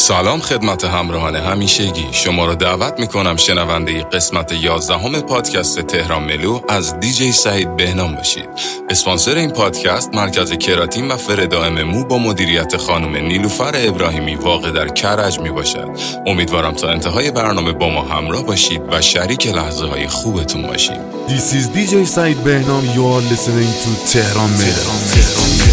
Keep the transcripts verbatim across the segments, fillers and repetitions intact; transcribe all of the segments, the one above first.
سلام خدمت همراهان همیشگی، شما را دعوت میکنم شنونده قسمت یازدهم پادکست تهران ملو از دیجی سعید بهنام باشید. اسپانسر این پادکست مرکز کراتین و فردائم مو با مدیریت خانم نیلوفر ابراهیمی واقع در کرج می باشد. امیدوارم تا انتهای برنامه با ما همراه باشید و شریک لحظه های خوبتون باشید. This is دی جی سعید بهنام. You are listening to تهران ملو.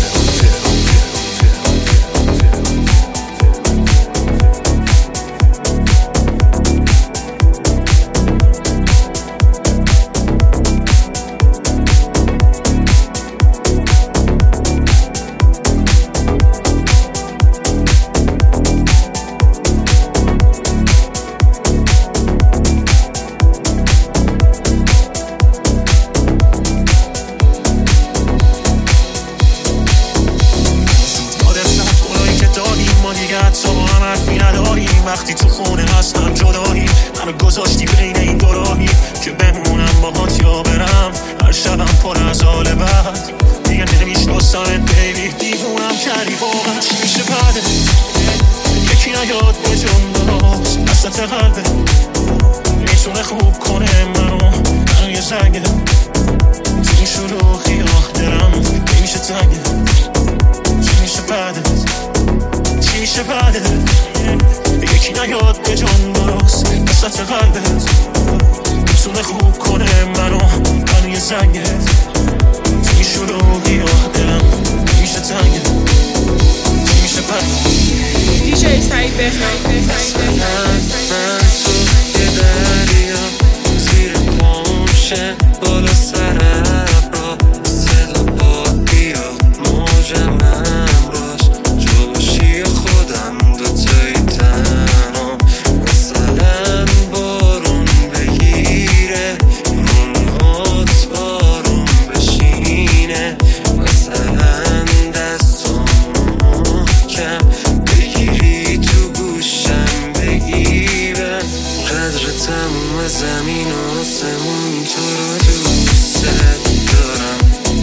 وقتی تو خونه هستم جدایی منو گذاشتی بین این دو راهی که بمونم باهات یا برم. هر شبم پر از حال بد دیگه نمیشناسمت بیبی. دیوونم کردی واقعا چی میشه بعده؟ یکی نیاد به جنباز وسط قلبه میتونه خوب کنه منو منو یه زنگه تو این شلوغی آه دلم نمیشه تنگه. چی میشه بعده؟ چی میشه بعده؟ یکی نیاد به جان باز وسط قلبت میتونه خوب کنه منو منو یه زنگت تو این شلوغی آه دلم میشه تنگه. چی میشه پس دیجی سعید بهنام. من تو یه دریا زیر پامشه بالا سرم را صدا بادیا موج من باش جوشی خودم دوتایی تنها. مثلا بارون بگیره مونهات بارون بشینه. مثلا دستم محکم بگیری تو گوشم بگی به قدر تموم زمین و آسمون تو رو دوست دارم.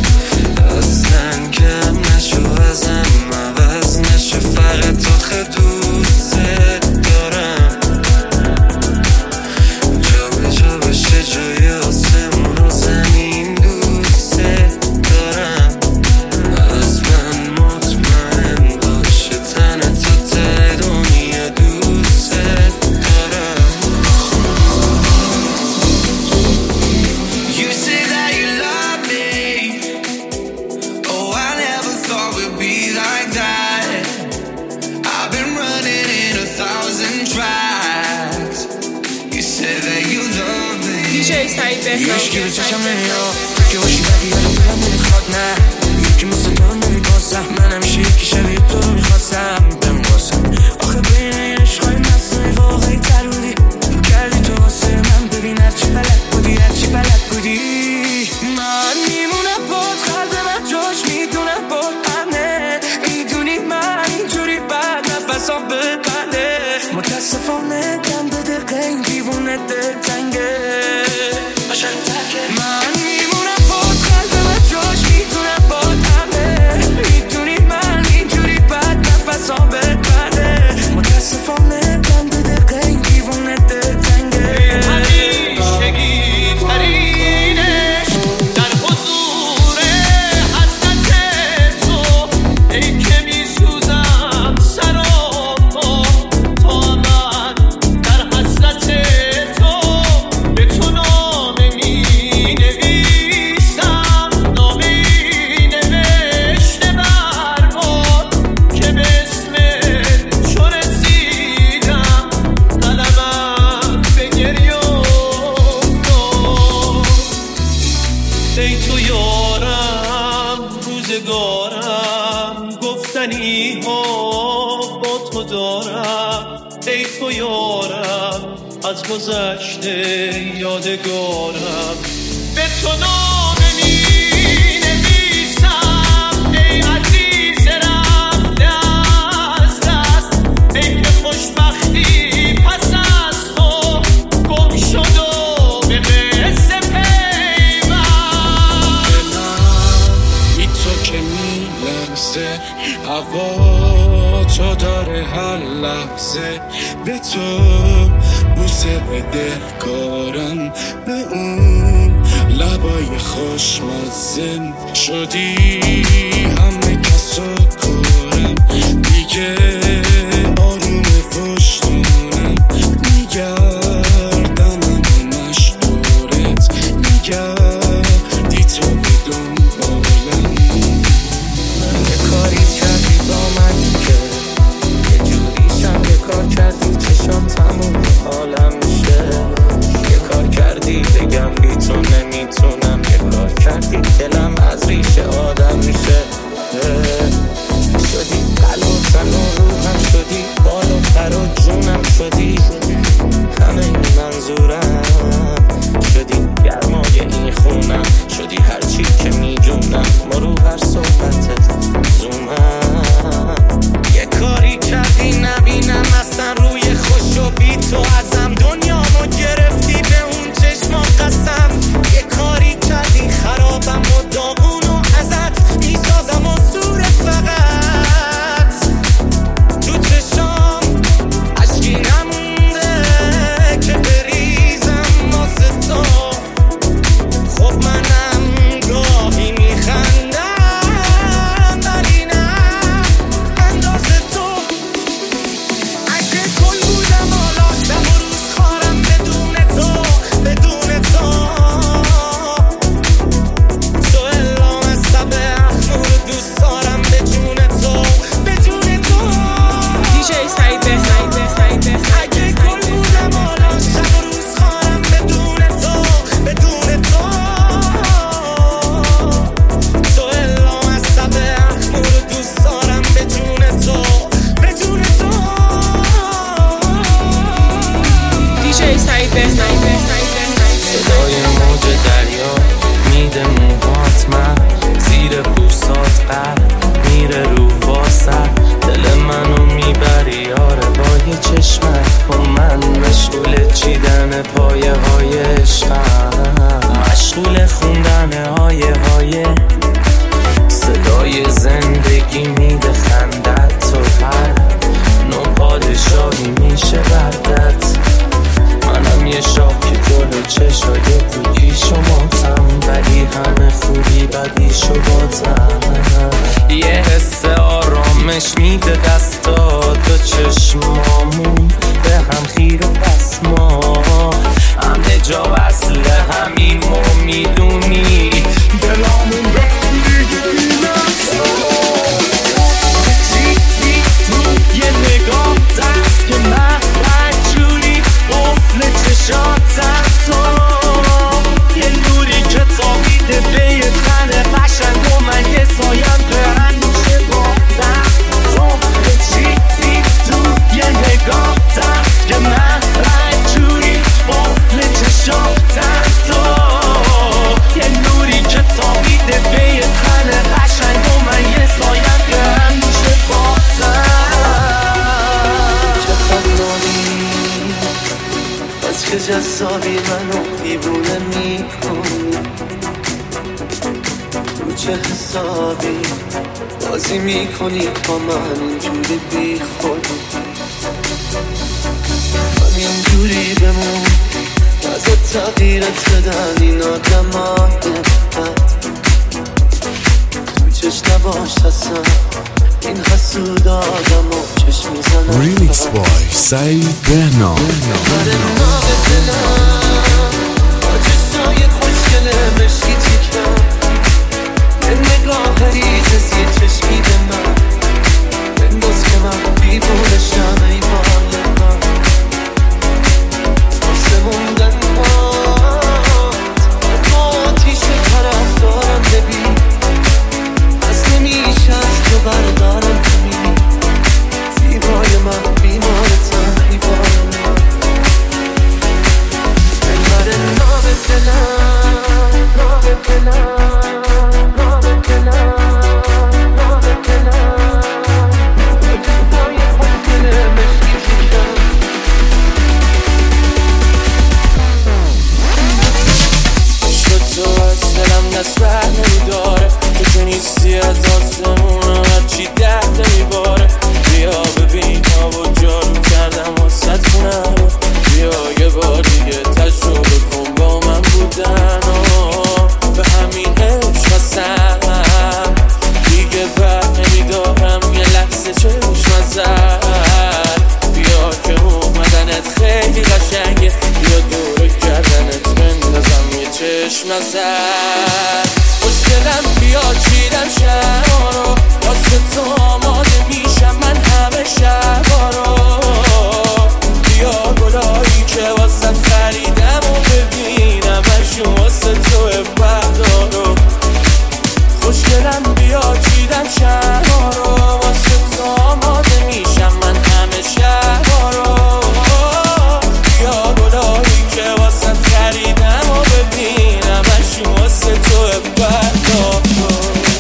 اصلا کم نشو ازم عوض نشو فقط آخه دوست دارم. جا به جا بشه جای آسمون و زمین دوست دارم. از من مطمئن باشه تن تو ته دنیا دوست دارم. You say that you love me. Oh, I never thought we'd be like that. I've been running in a thousand tracks. You say that you love me. دیجی سعید بهنام. یکی به چشم نمیاد که باشی بدی یادم دلم نمیخواد نه. یکی مثل تو رو نمیباسم من همیشه یکی شبیه تو رو میخواستم بمواسم. آخه بین این عشقای مصنوعی واقعی تر بودی. تو کردی تو واسه من ببین هرچی بلد بودی هرچی بلد بودی. من میمونم باد قلب من جاش میدونم باد همه میدونی من اینجوری بعد نفسام ببنده. متاسفانه دم به دقیقه این دیوونه دل تنگه باشن ترکه. من میمونم باد قلب من جاش میدونم باد همه میدونی من اینجوری بعد نفسام ببنده. متاسفانه دم به دقیقه این دیوونه دل تنگه. همیشگی ترینش در حضور حضرت تو ای که میسوزم سر و پا تا من در حضرت تو به تو نامه می نویسم. نامه ای نوشته بر باد که به اسم چو رسیدم قلمم به گریه افتاد. ای تو یارم روزگارم گفتنی ها با تو دارم. ای تو یارم از گذشته یادگارم به تو نامه می نویسم. ای عزیز رفته از دست ای که خوشبختی پس از تو گم شد و به قصه پیوند. بی تو که می لرزه هوا تو داره هر لحظه تو بوسه بده کارم به اون لبای خوشمزه شدی همه کسا کارم دیگه آروم پشتونم میگردم همه مشهورت میگردی تو به دنبالم یه کاری کردی با من که یه جوریشم یه کار کردی چشام تموم حالم میشه یه کار کردی بگم بی تو نمیتونم یه کار کردی دلم از ریشه آدم میشه شدی قلب و تن و روحم شدی بال و پر و جونم شدی همه این منظورم شدی گرمای این خونم شدی هرچی که میدونم مرو هر صحبتت زومم یه کاری کردی نبینم اصلا روی خوش و بی تو ازم دنیامو گرفتی به اون چشما قسم یه کاری کردی خرابم و داغونو ازت میسازم و سور فقط تو چشام عشقی نمونده که بریزم واسه تو خب منم گاهی میخندم ولی نه اندازه تو اگه کل بودم حالا شب و روز خارم بدون تو بدون تو تو الام سب اخمور دوست دارم به جون تو به جون تو دیجی سعید بهنام اگه کل بودم حالا شب و روز خارم بدون تو بدون تو تو الام سب اخمور دوست دارم به جون تو به جون تو دیجی سعید بهنام صدای موج دریا میده موهات من زیر پوستات قلب میره رو واسه دل منو میبری یاره با یه چشمت با من مشغول چیدن پایه های عشقم مشغول خوندن های های صدای زندگی میده خندت تو هر نو پادشاهی میشه بردت منم یه شاه که جلو چشای توی شماتم ولی همه خوبی بدیشو باتم یه حس آرامش میده دستات و چشمامون به هم خیر و پس ما همه جا وصل همین ما میدونی دلامون به هم دیگه می‌نفسم چیزی تو یه نگاه دست که من رنجوری قفل چشاتم تو یه نوری که تابیده به یه تن قشنگ و من یه سایم برن میشه باتم تو چیزی تو یه نگاه دست که من رنجوری قفل چشاتم تو یه نوری که تابیده به یه تن قشنگ و من یه سایم برن میشه باتم از که جذابی منو دیوونه میکنی رو چه حسابی بازی میکنی با من اینجوری بی خودی همینجوری بمون ازت تغییرت بدن این آدم های بد تو چشم نباش اصلا این حسود آدم و چشم میزنم ریمیکس بای سعید بهنام بره نام دلم با چشای خوشگله مشکی تیکم به نگاه ریزه چشمی به من بنداز که من بیبونشم ای بال من واسه موندن پات با آتیش طرف دارم ببین از نمیشه از تو بردارم ببین زیبای من بیمارتم ای بال من نزد. خوشگلم بیا چیدم شبا رو واسه تو آماده میشم من همه شبا رو. بیا گلایی که واسه خریدم و ببینم اشون واسه تو بهدا رو. خوشگلم بیا چیدم شبا رو واسه تو آماده میشم من همه شبا رو. بیا گلایی که واسه خریدم و ببینم اشون واسه تو بهدا رو.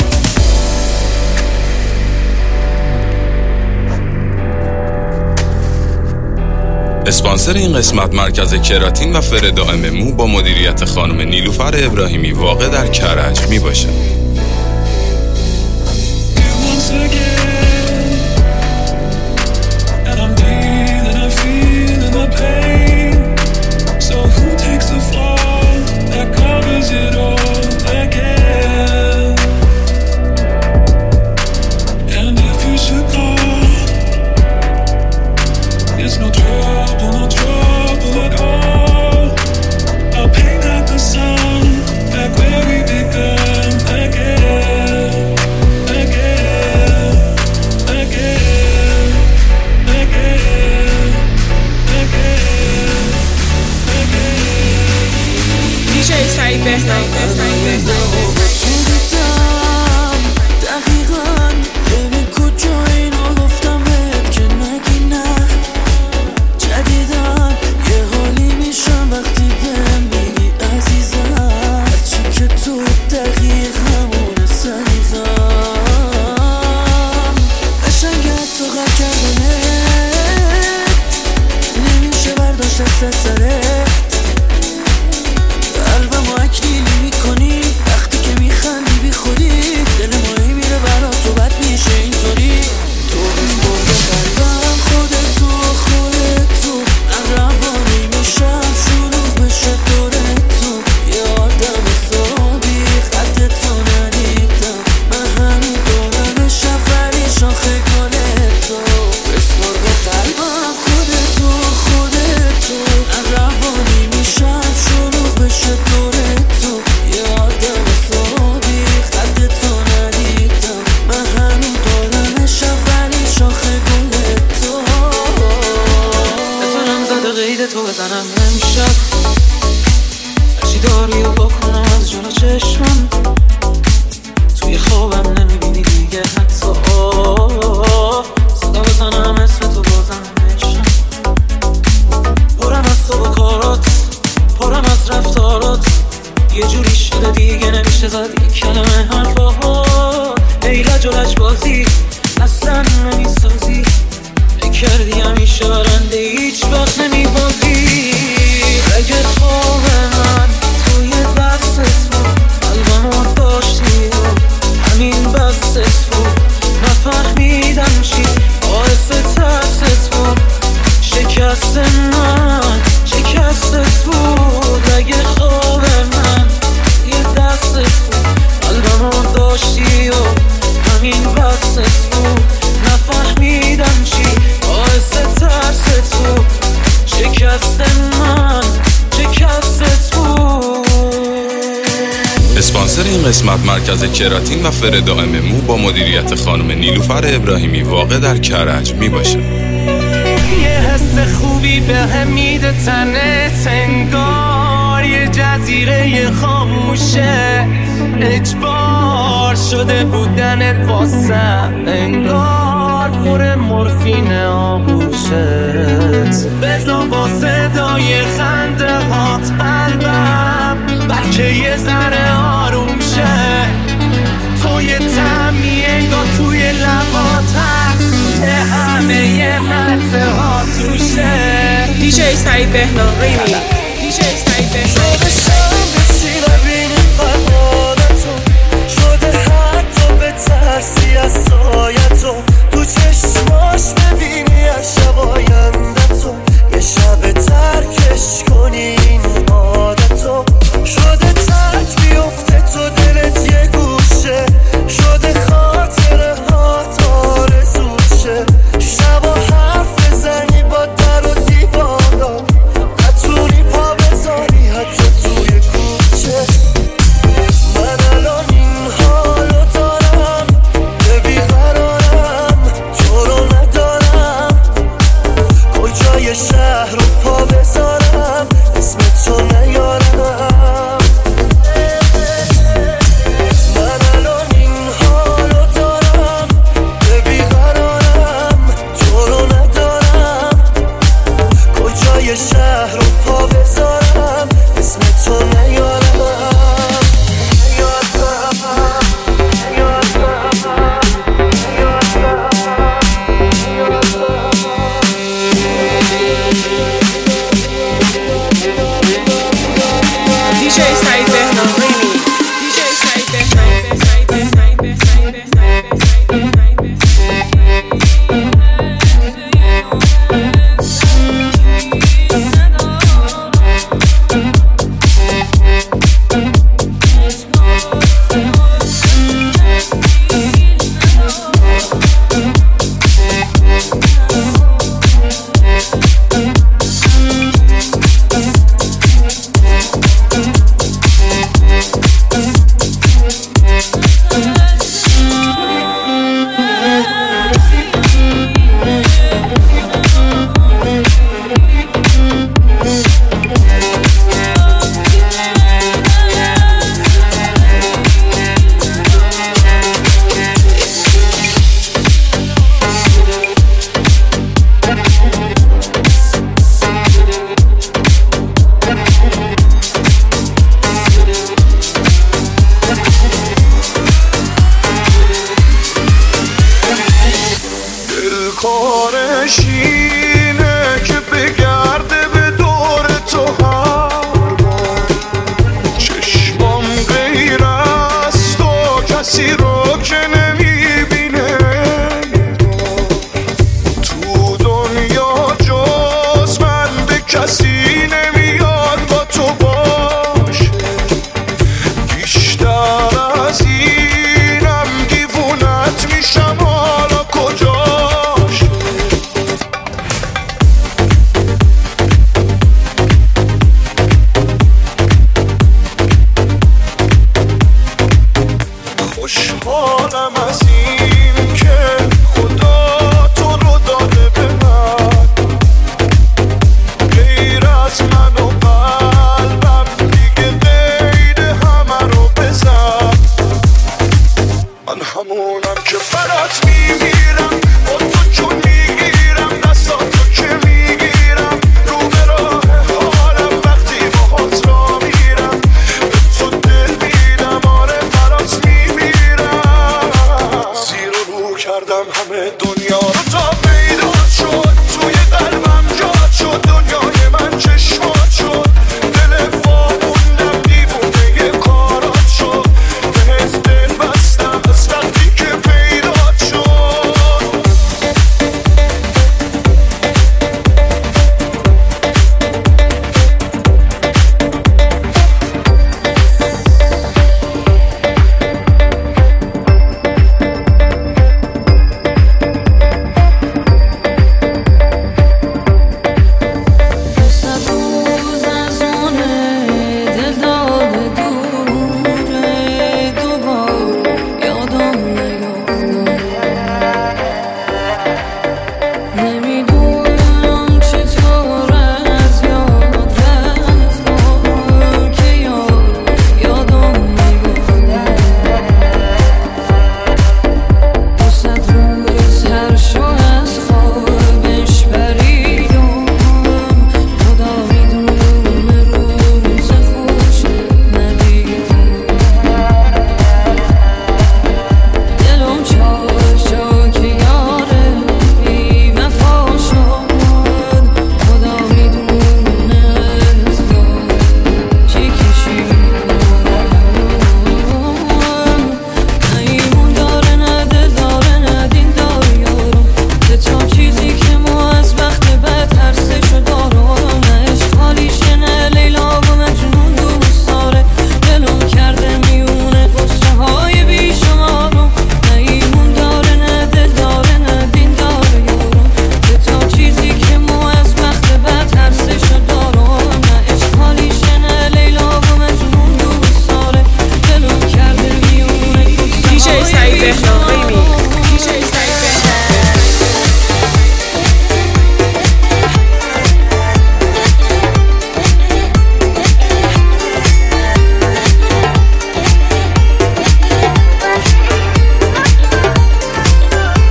اسپانسر این قسمت مرکز کراتین و فر دائم مو با مدیریت خانم نیلوفر ابراهیمی واقع در کرج می باشه. دیجی سعید بهنام تو بزنم امشب هرچی داری و بکنم از جلو چشمم. توی خوابم نمیبینی دیگه حتی آه صدا بزنم اسم تو بازم نشم. پرم از تو با کارات پرم از رفتارات یه جوری شده دیگه نمیشه زد یک کلمه حرفا. ایلج و لجبازی اصلا نمیسازی کردی همیشه برنده هیچ وقت نمیبازی. اگه خواب من توی دستت بود قلبمو داشتی و همین بستت بود نفهمیدم چی باعث ترست بود. شکست من شکستت بود. اگه خواب من توی دستت بود قلبمو داشتی و همین بستت بود نفهمیدم چی باعث ترست بود. شکست من شکستت بود. اسپانسر این قسمت مرکز کراتین و فر دائم مو با مدیریت خانم نیلوفر ابراهیمی واقع در کرج می باشه. یه حس خوبی به هم میده تنت انگار یه جزیره خاموشه. اجبار شده بودنت واسم انگار پر مورفین آغوشت. بزا با صدای خنده هات قلبم بلکه یه ذره آروم شه. تو یه طعمی انگار توی لبات هست که همه یه مزه ها توشه. دیجی سعید بهنام ریمی دیجی سعید بهنام شده حتی به ترسی از سایتو تو چشماش ببینی از شب آیندتو یه شب ترکش کنی این عادتو. شده ترک بیفته تو دلت یه گوشه شده خاطره ها تارزوشه. شبا حرف بزنی با در و دیوانا نتونی پا بذاری حتی توی کوچه. بذارم اسم تو نیارم. دیجی سعید بهنام ریمی دیجی سعید بهنام سعید بهنام سعید بهنام کارش اینه که بگرده به دور تو هر بار. چشمام غیر از تو کسی رو که نمیبینه، تو دنیا جز من به کسی نمیاد با تو باشه. بیشتر از اینم دیوونت میشم، حالا کجا خوشحالم از این که خدا تو رو داده به من. غیر از من و قلبم دیگه غیر همه رو بزن. من همونم که برات میمیرم، با تو چون میگیرم دستاتو که میگیرم. رو به راه حالم وقتی باهات را میرم، به تو دل میدم، آره برات کردم همه دنیا رو تا پیدا شد. توی قلبم جا شد، دنیای من چشمات شد. دل فاموندم دیوونه یه کارات شد. بهت دل بستم از وقتی که پیدا شد.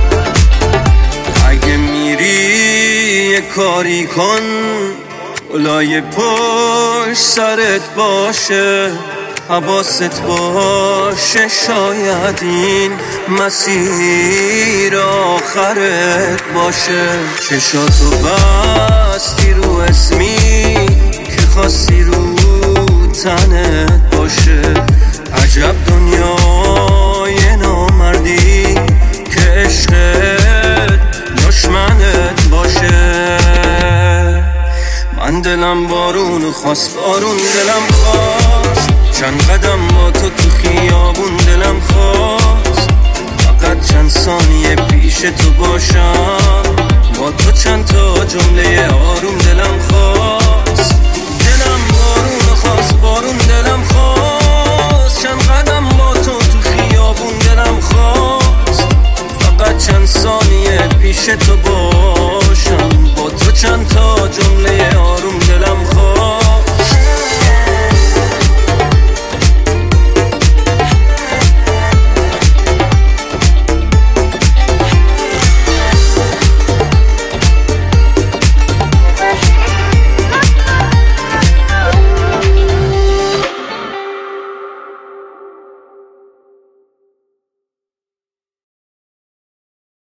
کاری کن خدای پشت سرت باشه، حواست باشه، شاید این مسیر آخرت باشه. چشاتو بستی رو اسمی که خواستی رو تنت باشه. عجب دنیای نامردی که عشقت دشمنت باشه. من دلم بارونو خواست، بارون دلم خواست، چند قدم با تو تو خیابون دلم خواست. فقط چند ثانیه پیش تو باشم، با تو چند تا جمله آروم دلم خواست.